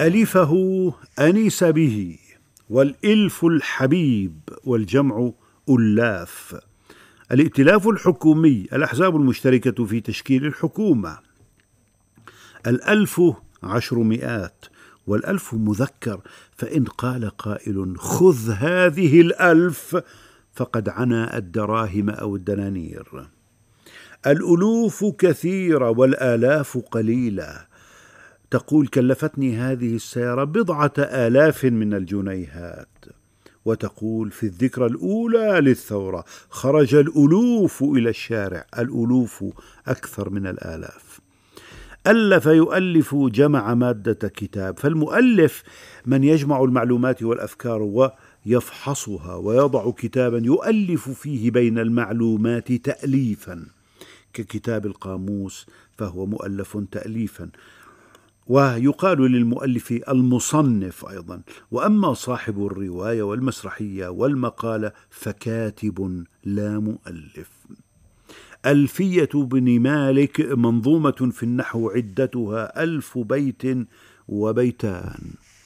ألفه أنس به، والإلف الحبيب، والجمع ألاف. الائتلاف الحكومي الأحزاب المشتركة في تشكيل الحكومة. الألف 10، والألف مذكر، فإن قال قائل خذ هذه الألف فقد عنى الدراهم أو الدنانير. الألوف كثيرة والآلاف قليلة. تقول كلفتني هذه السيارة 10,000 من الجنيهات. وتقول في الذكرى الأولى للثورة خرج الألوف إلى الشارع. الألوف أكثر من الآلاف. ألف يؤلف جمع مادة كتاب، فالمؤلف من يجمع المعلومات والأفكار ويفحصها ويضع كتابا يؤلف فيه بين المعلومات تأليفا، ككتاب القاموس فهو مؤلف تأليفا. ويقال للمؤلف المصنف أيضا. وأما صاحب الرواية والمسرحية والمقالة فكاتب لا مؤلف. ألفية بن مالك منظومة في النحو عدتها 1000 بيت وبيتان.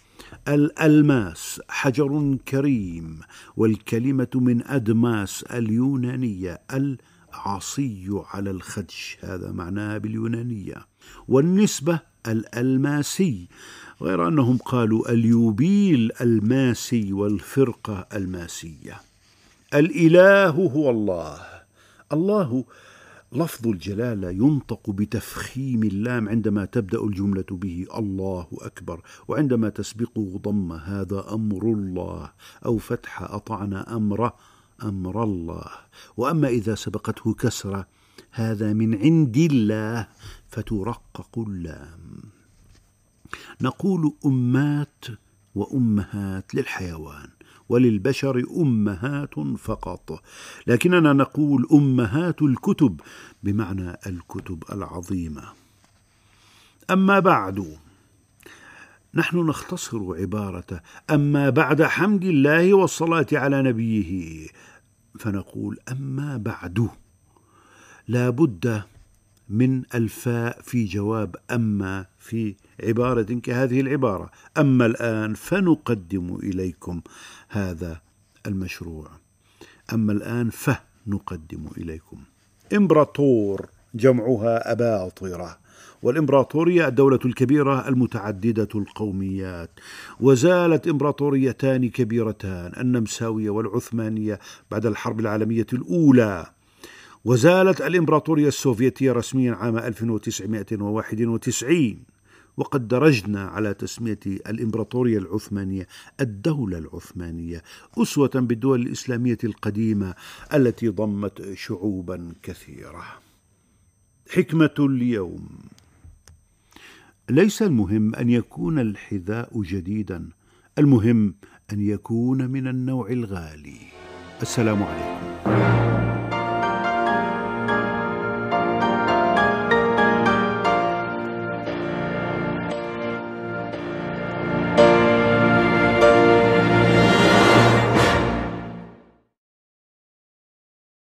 الألماس حجر كريم، والكلمة من أدماس اليونانية، العصي على الخدش، هذا معناها باليونانية. والنسبة الألماسي، غير أنهم قالوا اليوبيل الماسي والفرقة الماسية. الإله هو الله. الله لفظ الجلالة ينطق بتفخيم اللام عندما تبدأ الجملة به الله أكبر، وعندما تسبقه ضم هذا أمر الله، أو فتح أطعنا أمر الله. وأما إذا سبقته كسرة هذا من عند الله فترقق اللام. نقول أمات وأمهات للحيوان، وللبشر أمهات فقط، لكننا نقول أمهات الكتب بمعنى الكتب العظيمة. أما بعد، نحن نختصر عبارة أما بعد حمد الله والصلاة على نبيه، فنقول أما بعد لا بد من الفاء في جواب أما في عبارة كهذه العبارة. أما الآن فنقدم إليكم هذا المشروع. أما الآن فنقدم إليكم. إمبراطور جمعها أباطرة، والإمبراطورية الدولة الكبيرة المتعددة القوميات. وزالت إمبراطوريتان كبيرتان، النمساوية والعثمانية، بعد الحرب العالمية الأولى. وزالت الإمبراطورية السوفيتية رسميا عام 1991. وقد درجنا على تسمية الإمبراطورية العثمانية الدولة العثمانية، أسوة بالدول الإسلامية القديمة التي ضمت شعوبا كثيرة. حكمة اليوم: ليس المهم أن يكون الحذاء جديدا، المهم أن يكون من النوع الغالي. السلام عليكم.